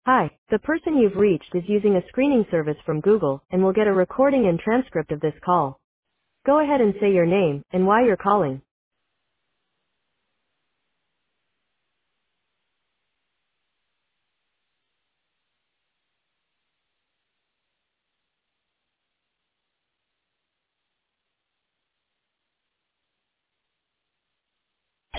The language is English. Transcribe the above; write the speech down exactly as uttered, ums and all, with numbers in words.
Hi, the person you've reached is using a screening service from Google and will get a recording and transcript of this call. Go ahead and say your name and why you're calling.